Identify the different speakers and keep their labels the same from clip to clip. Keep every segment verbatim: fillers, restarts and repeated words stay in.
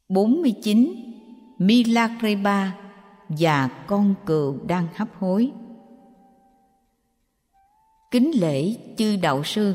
Speaker 1: bốn mươi chín. Milagreba và con cừu đang hấp hối. Kính lễ chư đạo sư.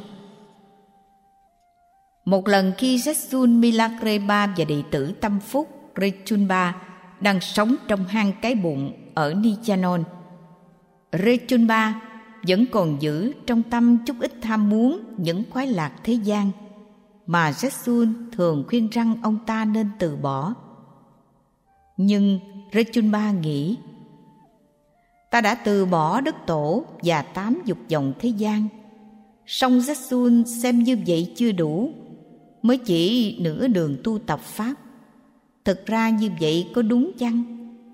Speaker 1: Một lần khi Jessun Milagreba và đệ tử tâm phúc Rechunba đang sống trong hang cái bụng ở Nichanon, Rechunba vẫn còn giữ trong tâm chút ít tham muốn những khoái lạc thế gian mà Jessun thường khuyên rằng ông ta nên từ bỏ. Nhưng Rechunba nghĩ, ta đã từ bỏ đất tổ và tám dục vọng thế gian, song Jessun xem như vậy chưa đủ, mới chỉ nửa đường tu tập pháp. Thực ra như vậy có đúng chăng?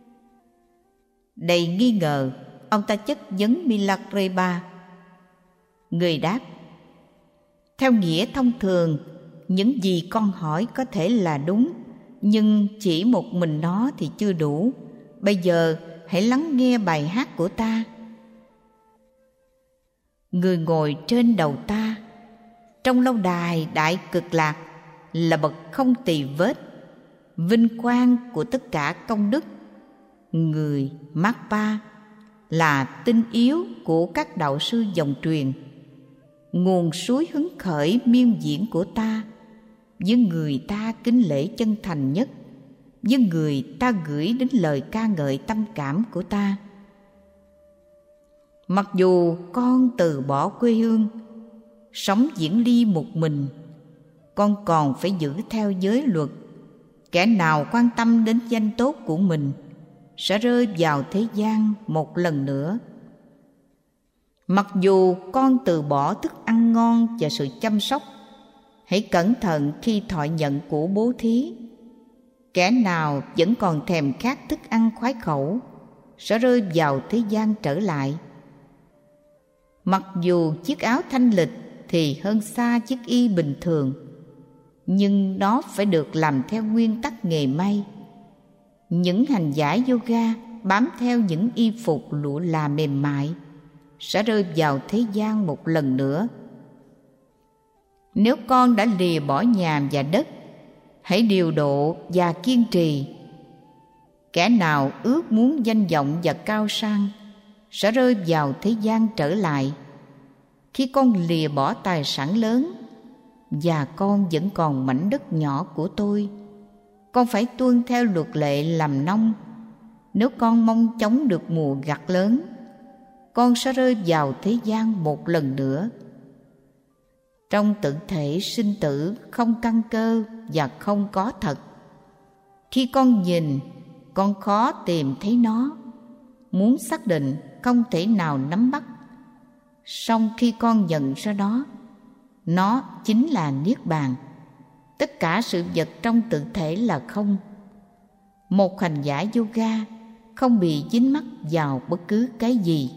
Speaker 1: Đầy nghi ngờ, ông ta chất vấn Milagreba. Người đáp, theo nghĩa thông thường, những gì con hỏi có thể là đúng, nhưng chỉ một mình nó thì chưa đủ. Bây giờ hãy lắng nghe bài hát của ta. Người ngồi trên đầu ta, trong lâu đài đại cực lạc, là bậc không tì vết, vinh quang của tất cả công đức. Người Magpa là tinh yếu của các đạo sư dòng truyền, nguồn suối hứng khởi miên diễn của ta, với người ta kính lễ chân thành nhất, với người ta gửi đến lời ca ngợi tâm cảm của ta. Mặc dù con từ bỏ quê hương, sống diễn ly một mình, con còn phải giữ theo giới luật. Kẻ nào quan tâm đến danh tốt của mình sẽ rơi vào thế gian một lần nữa. Mặc dù con từ bỏ thức ăn ngon và sự chăm sóc, hãy cẩn thận khi thọ nhận của bố thí. Kẻ nào vẫn còn thèm khát thức ăn khoái khẩu sẽ rơi vào thế gian trở lại. Mặc dù chiếc áo thanh lịch thì hơn xa chiếc y bình thường, nhưng nó phải được làm theo nguyên tắc nghề may. Những hành giả yoga bám theo những y phục lụa là mềm mại sẽ rơi vào thế gian một lần nữa. Nếu con đã lìa bỏ nhà và đất, hãy điều độ và kiên trì. Kẻ nào ước muốn danh vọng và cao sang sẽ rơi vào thế gian trở lại. Khi con lìa bỏ tài sản lớn và con vẫn còn mảnh đất nhỏ của tôi, con phải tuân theo luật lệ làm nông. Nếu con mong chống được mùa gặt lớn, con sẽ rơi vào thế gian một lần nữa. Trong tự thể sinh tử không căn cơ và không có thật. Khi con nhìn, con khó tìm thấy nó. Muốn xác định không thể nào nắm bắt. Song khi con nhận ra đó, nó chính là niết bàn. Tất cả sự vật trong tự thể là không. Một hành giả yoga không bị dính mắc vào bất cứ cái gì.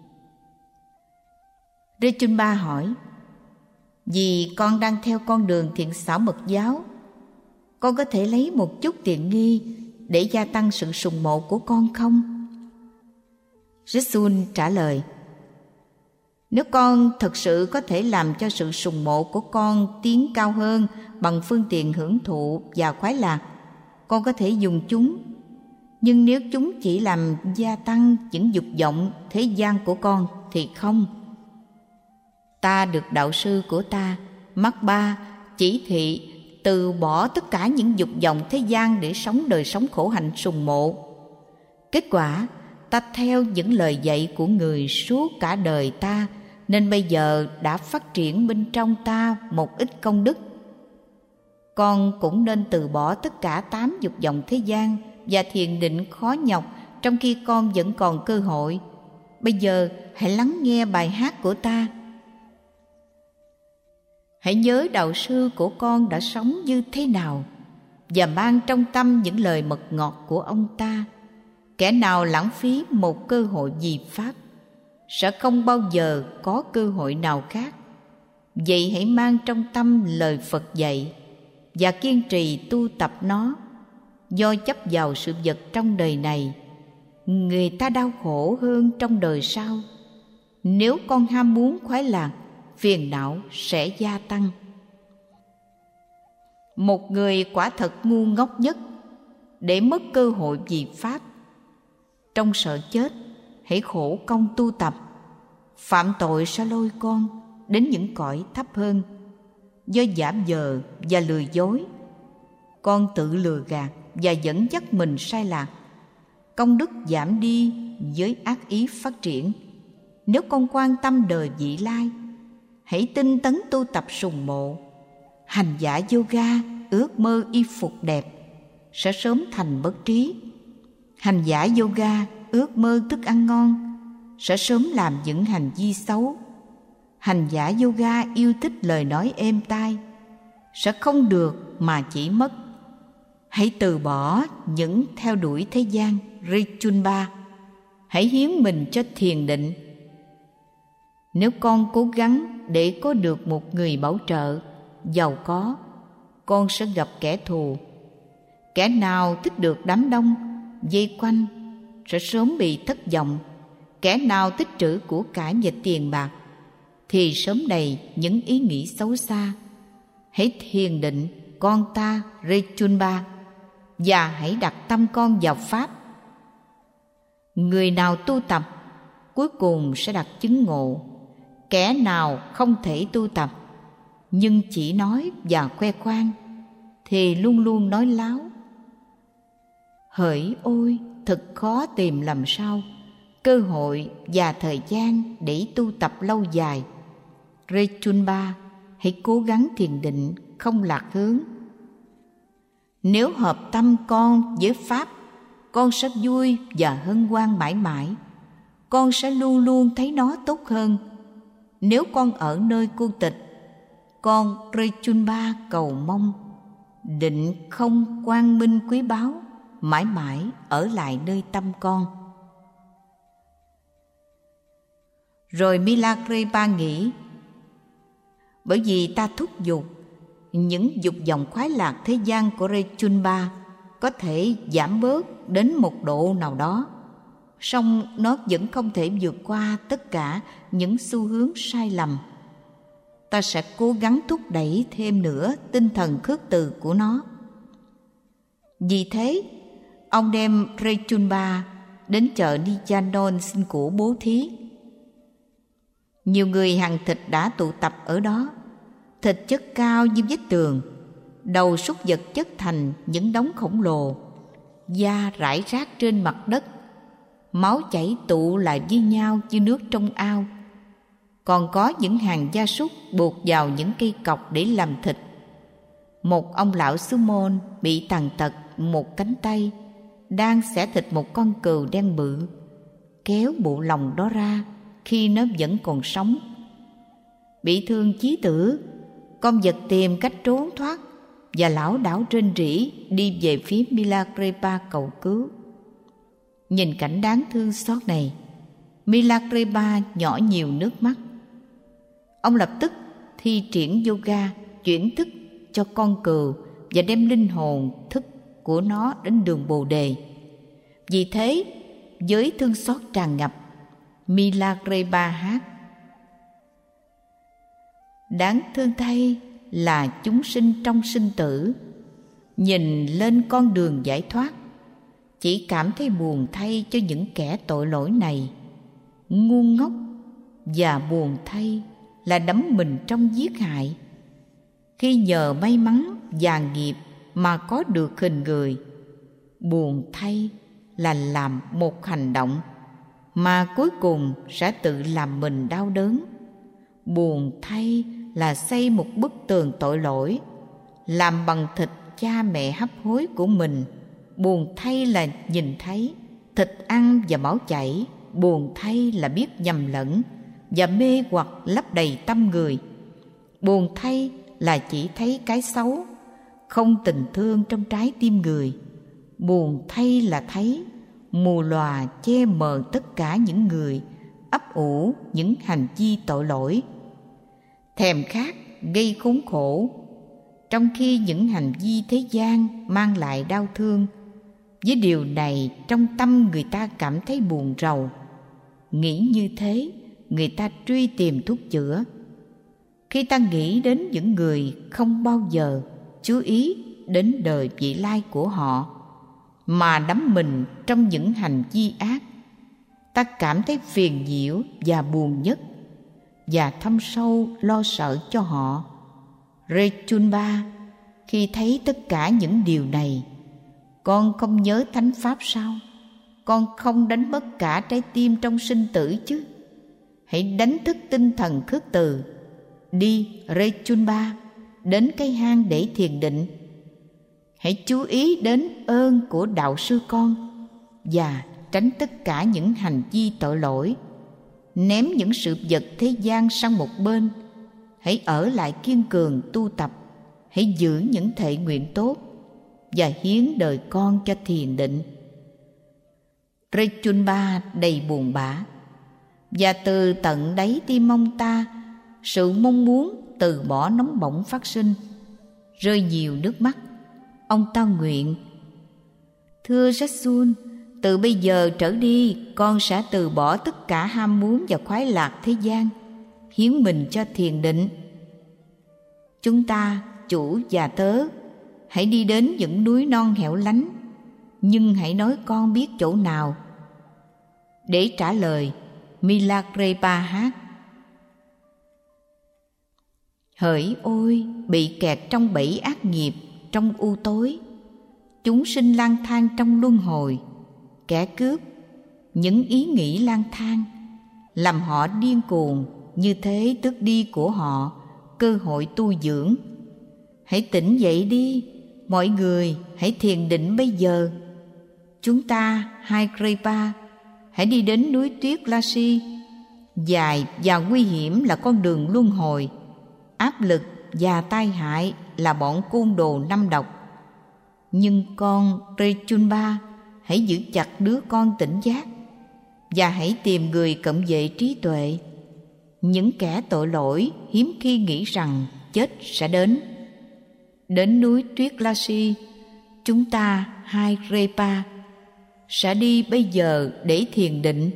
Speaker 1: Rechunba hỏi, vì con đang theo con đường thiện xảo mật giáo, con có thể lấy một chút tiện nghi để gia tăng sự sùng mộ của con không? Jessun trả lời, nếu con thực sự có thể làm cho sự sùng mộ của con tiến cao hơn bằng phương tiện hưởng thụ và khoái lạc, con có thể dùng chúng. Nhưng nếu chúng chỉ làm gia tăng những dục vọng thế gian của con thì không. Ta được đạo sư của ta, Magpa, chỉ thị từ bỏ tất cả những dục vọng thế gian để sống đời sống khổ hạnh sùng mộ. Kết quả, ta theo những lời dạy của người suốt cả đời ta, nên bây giờ đã phát triển bên trong ta một ít công đức. Con cũng nên từ bỏ tất cả tám dục vọng thế gian và thiền định khó nhọc trong khi con vẫn còn cơ hội. Bây giờ hãy lắng nghe bài hát của ta. Hãy nhớ đạo sư của con đã sống như thế nào và mang trong tâm những lời mật ngọt của ông ta. Kẻ nào lãng phí một cơ hội vì pháp sẽ không bao giờ có cơ hội nào khác. Vậy hãy mang trong tâm lời Phật dạy và kiên trì tu tập nó. Do chấp vào sự vật trong đời này, người ta đau khổ hơn trong đời sau. Nếu con ham muốn khoái lạc, phiền não sẽ gia tăng. Một người quả thật ngu ngốc nhất để mất cơ hội vì Pháp. Trong sợ chết, hãy khổ công tu tập. Phạm tội sẽ lôi con đến những cõi thấp hơn. Do giả vờ và lừa dối, con tự lừa gạt và dẫn dắt mình sai lạc. Công đức giảm đi với ác ý phát triển. Nếu con quan tâm đời vị lai, hãy tinh tấn tu tập sùng mộ. Hành giả yoga ước mơ y phục đẹp sẽ sớm thành bất trí. Hành giả yoga ước mơ thức ăn ngon sẽ sớm làm những hành vi xấu. Hành giả yoga yêu thích lời nói êm tai sẽ không được mà chỉ mất. Hãy từ bỏ những theo đuổi thế gian Rechunba. Hãy hiến mình cho thiền định. Nếu con cố gắng để có được một người bảo trợ giàu có, con sẽ gặp kẻ thù. Kẻ nào thích được đám đông vây quanh sẽ sớm bị thất vọng. Kẻ nào tích trữ của cải và tiền bạc thì sớm đầy những ý nghĩ xấu xa. Hãy thiền định con ta Rechunba và hãy đặt tâm con vào Pháp. Người nào tu tập cuối cùng sẽ đạt chứng ngộ. Kẻ nào không thể tu tập nhưng chỉ nói và khoe khoang thì luôn luôn nói láo. Hỡi ôi, thật khó tìm làm sao cơ hội và thời gian để tu tập lâu dài. Rechunba, hãy cố gắng thiền định không lạc hướng. Nếu hợp tâm con với Pháp, con sẽ vui và hân hoan mãi mãi. Con sẽ luôn luôn thấy nó tốt hơn. Nếu con ở nơi cô tịch, con Rechunba cầu mong định không quang minh quý báu mãi mãi ở lại nơi tâm con. Rồi Milarepa nghĩ, bởi vì ta thúc giục những dục vọng khoái lạc thế gian của Rechunba có thể giảm bớt đến một độ nào đó, song nó vẫn không thể vượt qua tất cả những xu hướng sai lầm. Ta sẽ cố gắng thúc đẩy thêm nữa tinh thần khước từ của nó. Vì thế, ông đem Rechunba đến chợ Nichanon xin của bố thí. Nhiều người hàng thịt đã tụ tập ở đó. Thịt chất cao như vách tường, đầu súc vật chất thành những đống khổng lồ, da rải rác trên mặt đất, máu chảy tụ lại với nhau như nước trong ao. Còn có những hàng gia súc buộc vào những cây cọc để làm thịt. Một ông lão Sư Môn bị tàn tật một cánh tay, đang xẻ thịt một con cừu đen bự, kéo bộ lòng đó ra khi nó vẫn còn sống. Bị thương chí tử, con vật tìm cách trốn thoát và lảo đảo rên rỉ đi về phía Milarepa cầu cứu. Nhìn cảnh đáng thương xót này, Milarepa nhỏ nhiều nước mắt. Ông lập tức thi triển yoga chuyển thức cho con cừu và đem linh hồn thức của nó đến đường Bồ Đề. Vì thế, với thương xót tràn ngập, Milarepa hát: đáng thương thay là chúng sinh trong sinh tử, nhìn lên con đường giải thoát, chỉ cảm thấy buồn thay cho những kẻ tội lỗi này. Ngu ngốc và buồn thay là đắm mình trong giết hại. Khi nhờ may mắn và nghiệp mà có được hình người, buồn thay là làm một hành động mà cuối cùng sẽ tự làm mình đau đớn. Buồn thay là xây một bức tường tội lỗi, làm bằng thịt cha mẹ hấp hối của mình. Buồn thay là nhìn thấy thịt ăn và máu chảy. Buồn thay là biết nhầm lẫn và mê hoặc lấp đầy tâm người. Buồn thay là chỉ thấy cái xấu, không tình thương trong trái tim người. Buồn thay là thấy mù lòa che mờ tất cả những người ấp ủ những hành vi tội lỗi. Thèm khát gây khốn khổ, trong khi những hành vi thế gian mang lại đau thương. Với điều này, trong tâm người ta cảm thấy buồn rầu. Nghĩ như thế, người ta truy tìm thuốc chữa. Khi ta nghĩ đến những người không bao giờ chú ý đến đời vị lai của họ, mà đắm mình trong những hành vi ác, ta cảm thấy phiền nhiễu và buồn nhất, và thâm sâu lo sợ cho họ. Rechunba, khi thấy tất cả những điều này, con không nhớ thánh pháp sao? Con không đánh mất cả trái tim trong sinh tử chứ? Hãy đánh thức tinh thần khước từ. Đi, Rechunba, đến cái hang để thiền định. Hãy chú ý đến ơn của đạo sư con và tránh tất cả những hành vi tội lỗi. Ném những sự vật thế gian sang một bên. Hãy ở lại kiên cường tu tập. Hãy giữ những thệ nguyện tốt và hiến đời con cho thiền định. Rechunba đầy buồn bã, và từ tận đáy tim ông ta, sự mong muốn từ bỏ nóng bỏng phát sinh. Rơi nhiều nước mắt, ông ta nguyện: Thưa Rasul, từ bây giờ trở đi, con sẽ từ bỏ tất cả ham muốn và khoái lạc thế gian, hiến mình cho thiền định. Chúng ta, chủ và tớ, hãy đi đến những núi non hẻo lánh, nhưng hãy nói con biết chỗ nào. Để trả lời, Milarepa hát: Hỡi ôi, bị kẹt trong bẫy ác nghiệp, trong u tối, chúng sinh lang thang trong luân hồi. Kẻ cướp, những ý nghĩ lang thang làm họ điên cuồng, như thế tước đi của họ cơ hội tu dưỡng. Hãy tỉnh dậy đi, mọi người, hãy thiền định bây giờ. Chúng ta, hai Kripa, hãy đi đến núi tuyết Lasi. Dài và nguy hiểm là con đường luân hồi, áp lực và tai hại là bọn côn đồ năm độc. Nhưng con Rechunba, hãy giữ chặt đứa con tỉnh giác và hãy tìm người cận vệ trí tuệ. Những kẻ tội lỗi hiếm khi nghĩ rằng chết sẽ đến. Đến núi tuyết Lasi, chúng ta hai Kripa sẽ đi bây giờ để thiền định.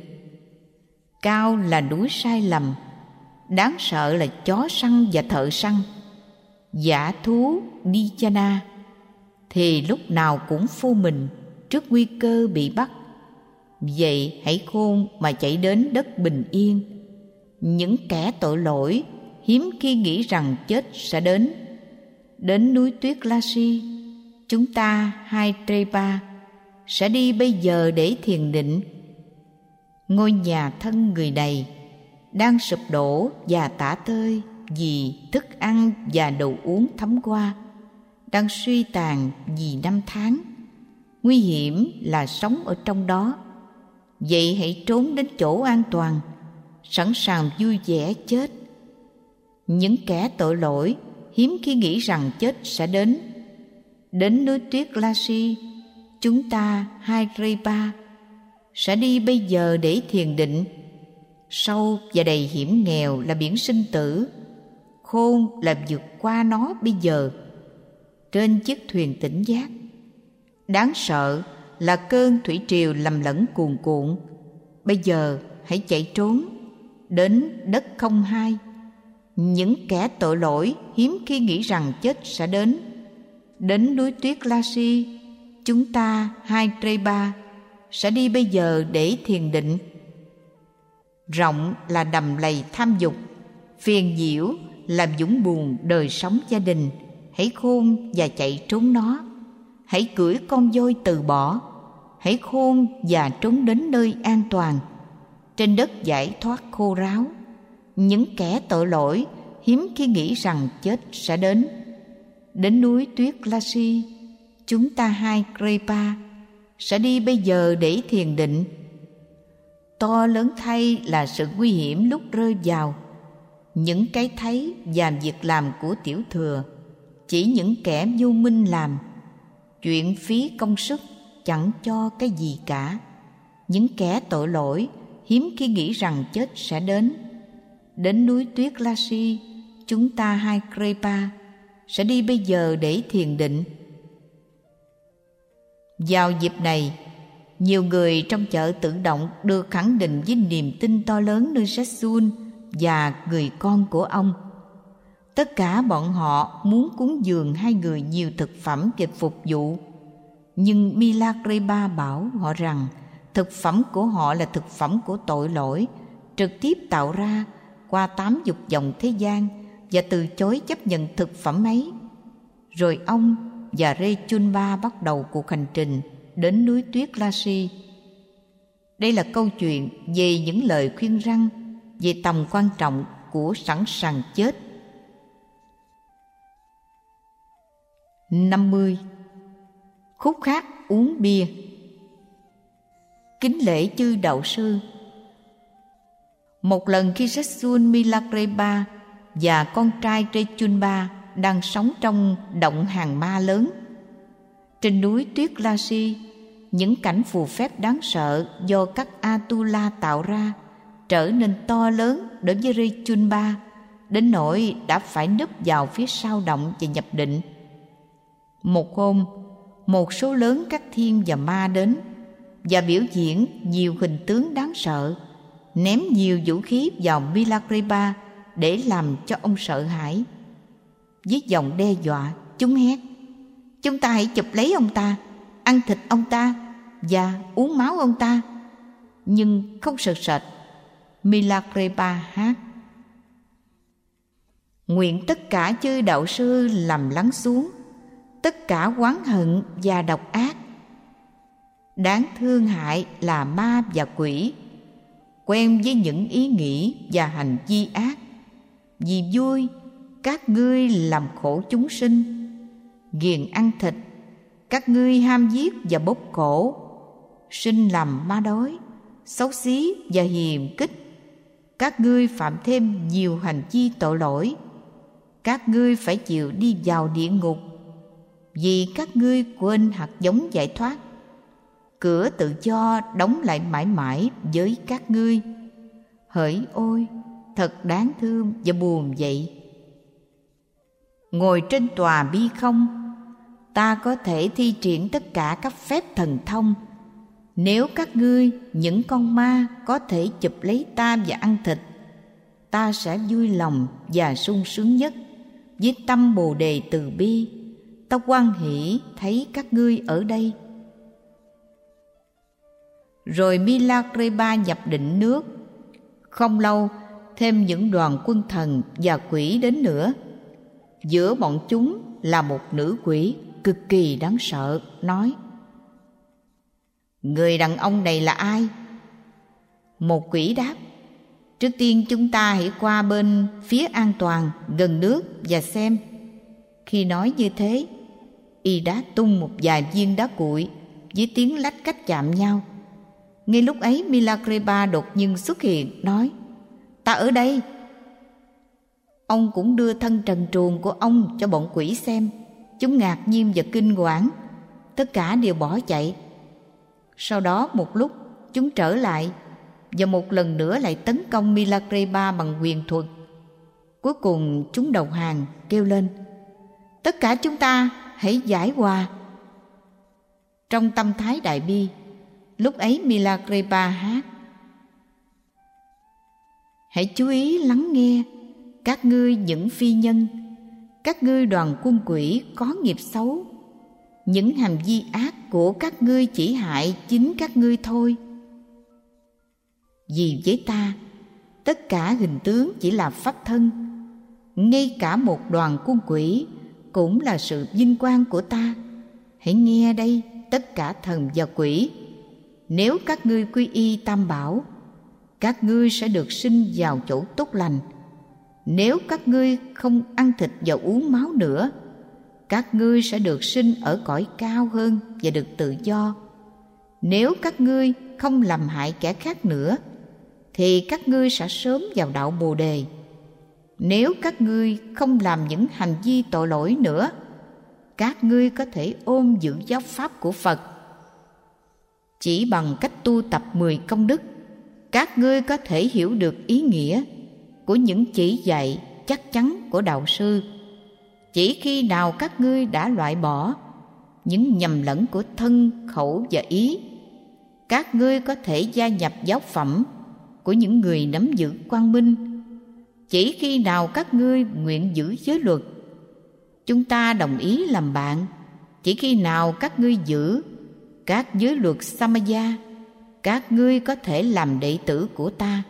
Speaker 1: Cao là núi sai lầm, đáng sợ là chó săn và thợ săn, dã thú Nichana thì lúc nào cũng phô mình trước nguy cơ bị bắt. Vậy hãy khôn mà chạy đến đất bình yên. Những kẻ tội lỗi hiếm khi nghĩ rằng chết sẽ đến. Đến núi tuyết Lasi, chúng ta hai Trepa sẽ đi bây giờ để thiền định. Ngôi nhà thân người này đang sụp đổ và tả tơi vì thức ăn và đồ uống thấm qua, đang suy tàn vì năm tháng. Nguy hiểm là sống ở trong đó. Vậy hãy trốn đến chỗ an toàn, sẵn sàng vui vẻ chết. Những kẻ tội lỗi hiếm khi nghĩ rằng chết sẽ đến. Đến núi tuyết Lasi, chúng ta hai Kripa sẽ đi bây giờ để thiền định. Sâu và đầy hiểm nghèo là biển sinh tử, khôn là vượt qua nó bây giờ trên chiếc thuyền tỉnh giác. Đáng sợ là cơn thủy triều lầm lẫn cuồn cuộn. Bây giờ hãy chạy trốn đến đất không hai. Những kẻ tội lỗi hiếm khi nghĩ rằng chết sẽ đến. Đến núi tuyết Lasi, chúng ta hai Trepa sẽ đi bây giờ để thiền định. Rộng là đầm lầy tham dục, phiền nhiễu làm vũng buồn đời sống gia đình. Hãy khôn và chạy trốn nó. Hãy cưỡi con voi từ bỏ. Hãy khôn và trốn đến nơi an toàn, trên đất giải thoát khô ráo. Những kẻ tội lỗi hiếm khi nghĩ rằng chết sẽ đến. Đến núi tuyết Lasi, chúng ta hai Kripa sẽ đi bây giờ để thiền định. To lớn thay là sự nguy hiểm lúc rơi vào. Những cái thấy và việc làm của tiểu thừa chỉ những kẻ vô minh làm. Chuyện phí công sức chẳng cho cái gì cả. Những kẻ tội lỗi hiếm khi nghĩ rằng chết sẽ đến. Đến núi tuyết Lasi, chúng ta hai Kripa sẽ đi bây giờ để thiền định. Vào dịp này, nhiều người trong chợ tự động được khẳng định với niềm tin to lớn nơi Rasul và người con của ông. Tất cả bọn họ muốn cúng dường hai người nhiều thực phẩm để phục vụ. Nhưng Milagreba bảo họ rằng thực phẩm của họ là thực phẩm của tội lỗi, trực tiếp tạo ra qua tám dục vọng thế gian, và từ chối chấp nhận thực phẩm ấy. Rồi ông và Rechunba bắt đầu cuộc hành trình đến núi tuyết Lashi. Đây là câu chuyện về những lời khuyên răn về tầm quan trọng của sẵn sàng chết. năm mươi. Khúc khác uống bia. Kính lễ chư đạo sư. Một lần khi Setsun Milagreba và con trai Rechunba đang sống trong động hàng ma lớn trên núi tuyết Lashi, những cảnh phù phép đáng sợ do các Atula tạo ra trở nên to lớn đối với Rechunba, đến nỗi đã phải núp vào phía sau động và nhập định. Một hôm, một số lớn các thiên và ma đến và biểu diễn nhiều hình tướng đáng sợ, ném nhiều vũ khí vào Milagreba để làm cho ông sợ hãi. Với giọng đe dọa, chúng hét: "Chúng ta hãy chụp lấy ông ta, ăn thịt ông ta và uống máu ông ta." Nhưng không sợ sệt, Milagreba hát: "Nguyện tất cả chư đạo sư làm lắng xuống tất cả oán hận và độc ác. Đáng thương hại là ma và quỷ, quen với những ý nghĩ và hành vi ác. Vì vui, các ngươi làm khổ chúng sinh. Ghiền ăn thịt, các ngươi ham giết và bóp cổ. Sinh làm ma đói, xấu xí và hiềm khích. Các ngươi phạm thêm nhiều hành vi tội lỗi. Các ngươi phải chịu đi vào địa ngục, vì các ngươi quên hạt giống giải thoát. Cửa tự do đóng lại mãi mãi với các ngươi. Hỡi ôi, thật đáng thương và buồn vậy. Ngồi trên tòa bi không, ta có thể thi triển tất cả các phép thần thông. Nếu các ngươi, những con ma, có thể chụp lấy ta và ăn thịt, ta sẽ vui lòng và sung sướng nhất. Với tâm bồ đề từ bi, ta hoan hỷ thấy các ngươi ở đây." Rồi Milagreba nhập định nước. Không lâu, thêm những đoàn quân thần và quỷ đến nữa. Giữa bọn chúng là một nữ quỷ cực kỳ đáng sợ, nói: "Người đàn ông này là ai?" Một quỷ đáp: "Trước tiên chúng ta hãy qua bên phía an toàn gần nước và xem." Khi nói như thế, y đã tung một vài viên đá cuội với tiếng lách cách chạm nhau. Ngay lúc ấy Milagreba đột nhiên xuất hiện, nói: "Ta ở đây." Ông cũng đưa thân trần truồng của ông cho bọn quỷ xem. Chúng ngạc nhiên và kinh hoảng, tất cả đều bỏ chạy. Sau đó một lúc chúng trở lại và một lần nữa lại tấn công Milagreba bằng huyền thuật. Cuối cùng chúng đầu hàng, kêu lên: "Tất cả chúng ta hãy giải hòa." Trong tâm thái đại bi, lúc ấy Milagreba hát: "Hãy chú ý lắng nghe, các ngươi những phi nhân, các ngươi đoàn quân quỷ có nghiệp xấu. Những hành vi ác của các ngươi chỉ hại chính các ngươi thôi. Vì với ta, tất cả hình tướng chỉ là pháp thân. Ngay cả một đoàn quân quỷ cũng là sự vinh quang của ta. Hãy nghe đây, tất cả thần và quỷ. Nếu các ngươi quy y Tam Bảo, các ngươi sẽ được sinh vào chỗ tốt lành. Nếu các ngươi không ăn thịt và uống máu nữa, các ngươi sẽ được sinh ở cõi cao hơn và được tự do. Nếu các ngươi không làm hại kẻ khác nữa, thì các ngươi sẽ sớm vào đạo Bồ Đề. Nếu các ngươi không làm những hành vi tội lỗi nữa, các ngươi có thể ôm giữ giáo pháp của Phật. Chỉ bằng cách tu tập mười công đức, các ngươi có thể hiểu được ý nghĩa của những chỉ dạy chắc chắn của đạo sư. Chỉ khi nào các ngươi đã loại bỏ những nhầm lẫn của thân, khẩu và ý, các ngươi có thể gia nhập giáo phẩm của những người nắm giữ quang minh. Chỉ khi nào các ngươi nguyện giữ giới luật, chúng ta đồng ý làm bạn. Chỉ khi nào các ngươi giữ các giới luật Samaya, các ngươi có thể làm đệ tử của ta.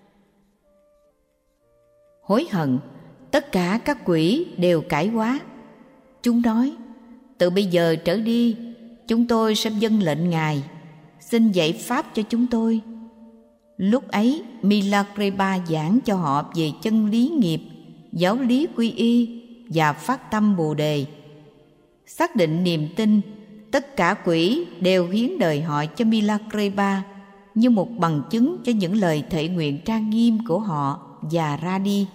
Speaker 1: Hối hận, tất cả các quỷ đều cải hóa. Chúng nói, từ bây giờ trở đi, chúng tôi sẽ vâng lệnh Ngài, xin dạy pháp cho chúng tôi. Lúc ấy, Milagreba giảng cho họ về chân lý nghiệp, giáo lý quy y và phát tâm Bồ Đề. Xác định niềm tin, tất cả quỷ đều hiến đời họ cho Milagreba như một bằng chứng cho những lời thệ nguyện trang nghiêm của họ và ra đi.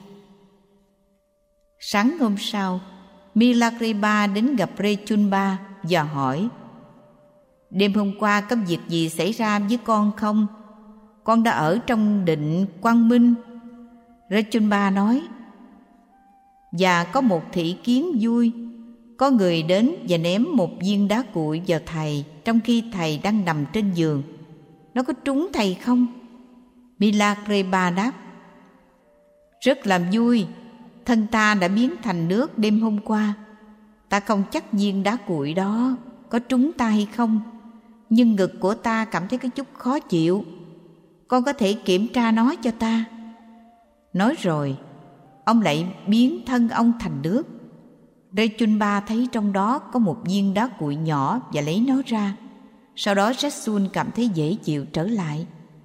Speaker 1: Sáng hôm sau, Milagreba đến gặp Rechunba và hỏi: đêm hôm qua có việc gì xảy ra với con không? Con đã ở trong định quang minh. Rechunba nói: và có một thị kiến vui. Có người đến và ném một viên đá cuội vào thầy trong khi thầy đang nằm trên giường. Nó có trúng thầy không? Milagreba đáp: rất làm vui. Thân ta đã biến thành nước đêm hôm qua. Ta không chắc viên đá cuội đó có trúng ta hay không, nhưng ngực của ta cảm thấy có chút khó chịu. Con có thể kiểm tra nó cho ta. Nói rồi, ông lại biến thân ông thành nước. Rechunba thấy trong đó có một viên đá cuội nhỏ và lấy nó ra. Sau đó Jetsun cảm thấy dễ chịu trở lại.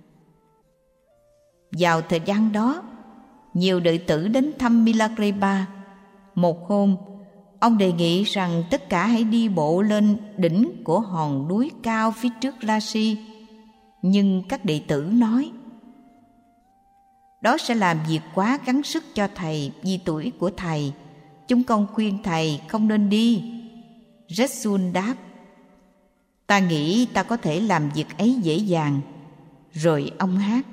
Speaker 1: Vào thời gian đó, nhiều đệ tử đến thăm Milagreba. Một hôm, ông đề nghị rằng tất cả hãy đi bộ lên đỉnh của hòn núi cao phía trước Lashi. Nhưng các đệ tử nói: đó sẽ làm việc quá gắng sức cho thầy vì tuổi của thầy. Chúng con khuyên thầy không nên đi. Jetsun đáp: ta nghĩ ta có thể làm việc ấy dễ dàng. Rồi ông hát: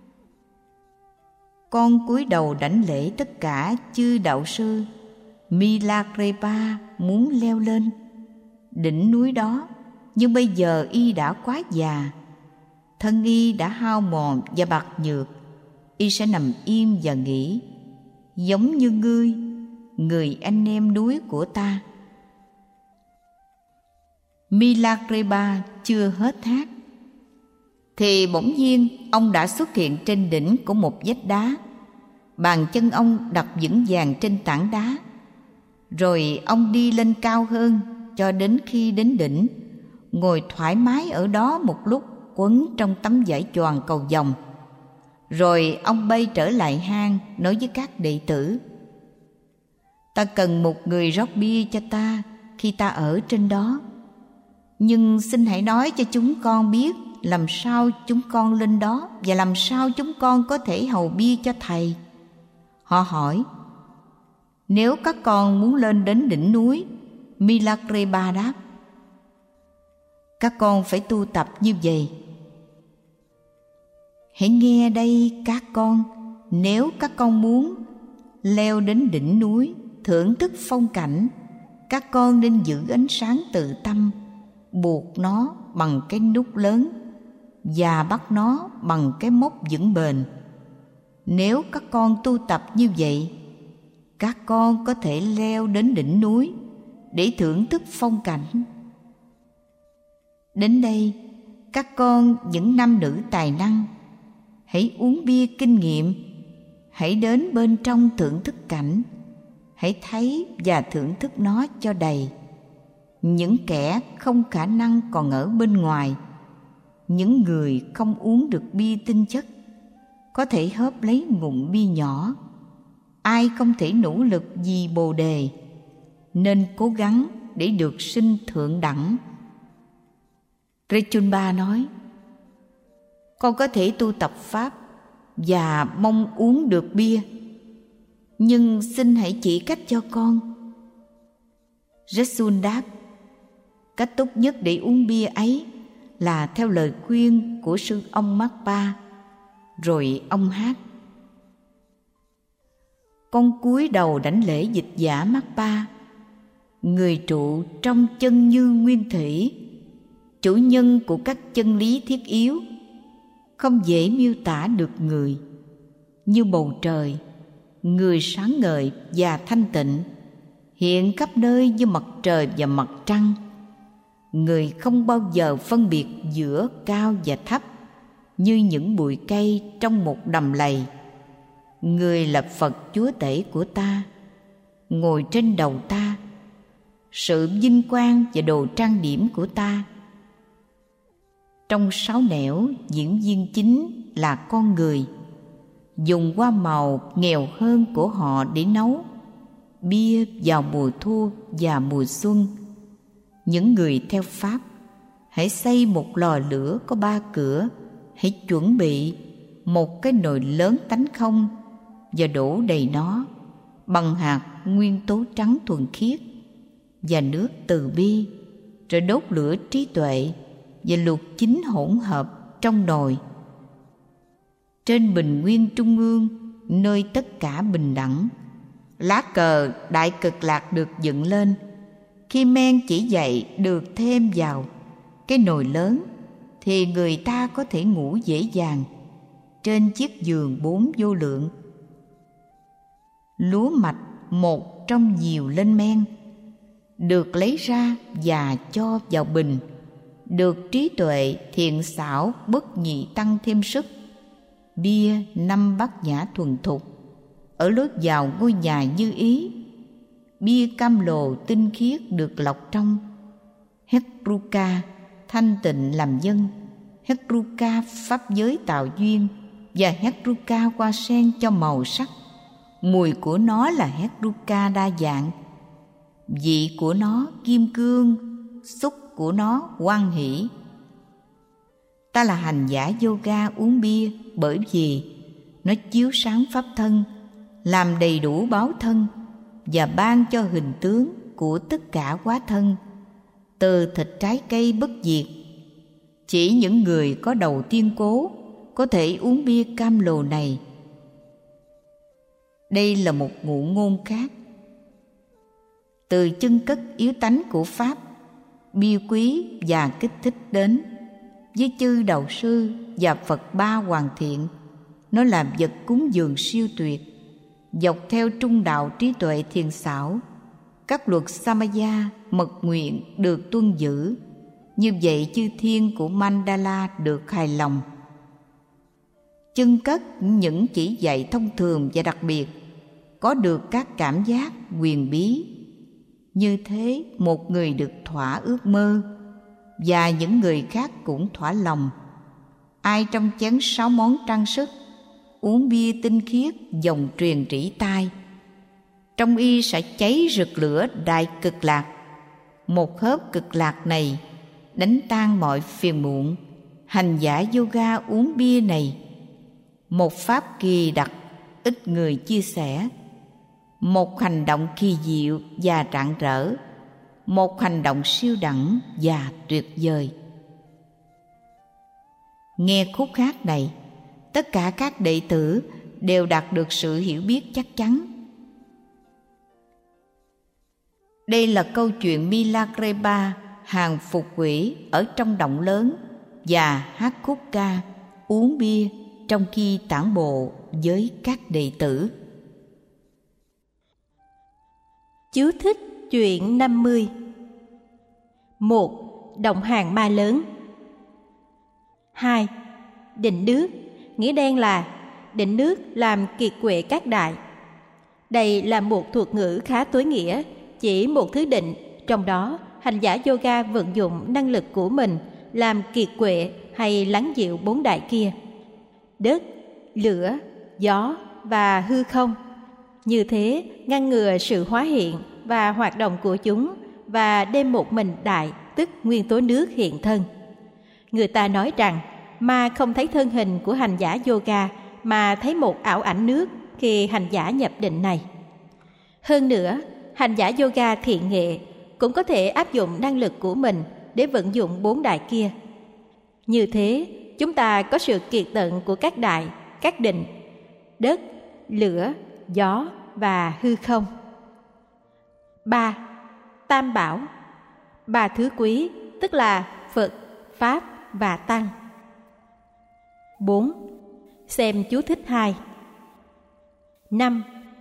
Speaker 1: con cúi đầu đảnh lễ tất cả chư đạo sư. Milagreba muốn leo lên đỉnh núi đó, nhưng bây giờ y đã quá già, thân y đã hao mòn và bạc nhược. Y sẽ nằm im và nghỉ, giống như ngươi, người anh em núi của ta. Milagreba chưa hết hát thì bỗng nhiên ông đã xuất hiện trên đỉnh của một vách đá. Bàn chân ông đặt vững vàng trên tảng đá. Rồi ông đi lên cao hơn cho đến khi đến đỉnh, ngồi thoải mái ở đó một lúc quấn trong tấm vải choàng cầu vồng. Rồi ông bay trở lại hang, nói với các đệ tử: ta cần một người rót bia cho ta khi ta ở trên đó. Nhưng xin hãy nói cho chúng con biết làm sao chúng con lên đó và làm sao chúng con có thể hầu bia cho thầy. Họ hỏi: nếu các con muốn lên đến đỉnh núi, Milagreba đáp: các con phải tu tập như vậy. Hãy nghe đây các con, nếu các con muốn leo đến đỉnh núi, thưởng thức phong cảnh, các con nên giữ ánh sáng tự tâm, buộc nó bằng cái nút lớn và bắt nó bằng cái móc vững bền. Nếu các con tu tập như vậy, các con có thể leo đến đỉnh núi để thưởng thức phong cảnh. Đến đây, các con những nam nữ tài năng, hãy uống bia kinh nghiệm, hãy đến bên trong thưởng thức cảnh, hãy thấy và thưởng thức nó cho đầy. Những kẻ không khả năng còn ở bên ngoài, những người không uống được bia tinh chất, có thể hớp lấy ngụm bia nhỏ. Ai không thể nỗ lực vì Bồ Đề, nên cố gắng để được sinh thượng đẳng. Rechunba nói: con có thể tu tập Pháp và mong uống được bia, nhưng xin hãy chỉ cách cho con. Jetsun đáp: cách tốt nhất để uống bia ấy là theo lời khuyên của sư ông Marpa. Rồi ông hát: con cúi đầu đảnh lễ dịch giả Marpa, người trụ trong chân như nguyên thủy, chủ nhân của các chân lý thiết yếu, không dễ miêu tả được người, như bầu trời, người sáng ngời và thanh tịnh, hiện khắp nơi như mặt trời và mặt trăng. Người không bao giờ phân biệt giữa cao và thấp, như những bụi cây trong một đầm lầy. Người là Phật Chúa Tể của ta, ngồi trên đầu ta, sự vinh quang và đồ trang điểm của ta. Trong sáu nẻo, diễn viên chính là con người, dùng hoa màu nghèo hơn của họ để nấu bia vào mùa thu và mùa xuân. Những người theo Pháp, hãy xây một lò lửa có ba cửa, hãy chuẩn bị một cái nồi lớn tánh không và đổ đầy nó bằng hạt nguyên tố trắng thuần khiết và nước từ bi, rồi đốt lửa trí tuệ và luộc chín hỗn hợp trong nồi. Trên bình nguyên trung ương, nơi tất cả bình đẳng, lá cờ Đại Cực Lạc được dựng lên. Khi men chỉ dậy được thêm vào cái nồi lớn, thì người ta có thể ngủ dễ dàng trên chiếc giường bốn vô lượng. Lúa mạch một trong nhiều lên men được lấy ra và cho vào bình, được trí tuệ thiện xảo bất nhị tăng thêm sức. Bia năm bát nhã thuần thục ở lối vào ngôi nhà như ý. Bia cam lồ tinh khiết được lọc trong. Heruka thanh tịnh làm dân, Heruka pháp giới tạo duyên, và Heruka hoa sen cho màu sắc. Mùi của nó là Heruka đa dạng, vị của nó kim cương, xúc của nó hoan hỷ. Ta là hành giả yoga uống bia bởi vì nó chiếu sáng pháp thân, làm đầy đủ báo thân và ban cho hình tướng của tất cả hóa thân, từ thịt trái cây bất diệt. Chỉ những người có đầu tiên cố có thể uống bia cam lồ này. Đây là một ngụ ngôn khác. Từ chân cất yếu tánh của Pháp, bia quý và kích thích đến với chư đạo sư và Phật Ba Hoàn Thiện, nó làm vật cúng dường siêu tuyệt. Dọc theo trung đạo trí tuệ thiền xảo, các luật Samaya mật nguyện được tuân giữ. Như vậy chư thiên của Mandala được hài lòng. Chân cất những chỉ dạy thông thường và đặc biệt, có được các cảm giác huyền bí. Như thế một người được thỏa ước mơ, và những người khác cũng thỏa lòng. Ai trong chén sáu món trang sức uống bia tinh khiết dòng truyền rỉ tai, trong y sẽ cháy rực lửa Đại Cực Lạc. Một hớp cực lạc này đánh tan mọi phiền muộn. Hành giả yoga uống bia này, một pháp kỳ đặc ít người chia sẻ, một hành động kỳ diệu và rạng rỡ, một hành động siêu đẳng và tuyệt vời. Nghe khúc hát này, tất cả các đệ tử đều đạt được sự hiểu biết chắc chắn. Đây là câu chuyện Milagreba hàng phục quỷ ở trong động lớn và hát khúc ca uống bia trong khi tản bộ với các đệ tử.
Speaker 2: Chú thích chuyện năm mươi. Một. Động hàng ma lớn. Hai. Định nước, nghĩa đen là định nước làm kiệt quệ các đại. Đây là một thuật ngữ khá tối nghĩa, chỉ một thứ định, trong đó hành giả yoga vận dụng năng lực của mình làm kiệt quệ hay lắng dịu bốn đại kia: đất, lửa, gió và hư không. Như thế ngăn ngừa sự hóa hiện và hoạt động của chúng, và đem một mình đại, tức nguyên tố nước hiện thân. Người ta nói rằng ma không thấy thân hình của hành giả yoga, mà thấy một ảo ảnh nước khi hành giả nhập định này. Hơn nữa, hành giả yoga thiện nghệ cũng có thể áp dụng năng lực của mình để vận dụng bốn đại kia. Như thế, chúng ta có sự kiệt tận của các đại, các định: đất, lửa, gió và hư không. Ba. Tam bảo, ba thứ quý, tức là Phật, Pháp và Tăng. Bốn. Xem chú thích hai. Năm.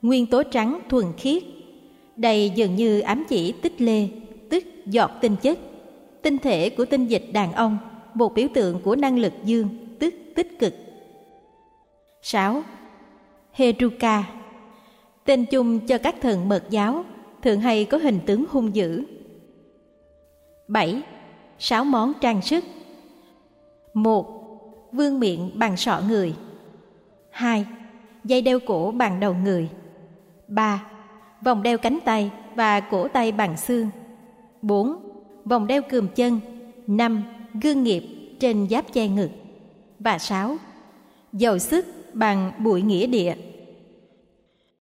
Speaker 2: nguyên tố trắng thuần khiết. Đây dường như ám chỉ tích lê, tức giọt tinh chất, tinh thể của tinh dịch đàn ông, một biểu tượng của năng lực dương, tức tích cực. sáu. Heruka, tên chung cho các thần Mật giáo, thường hay có hình tướng hung dữ. bảy. Sáu món trang sức. một. Vương miện bằng sọ người. hai. Dây đeo cổ bằng đầu người. ba. Vòng đeo cánh tay và cổ tay bằng xương. bốn. Vòng đeo cườm chân. năm. Gương nghiệp trên giáp che ngực. Và sáu. Dầu sức bằng bụi nghĩa địa.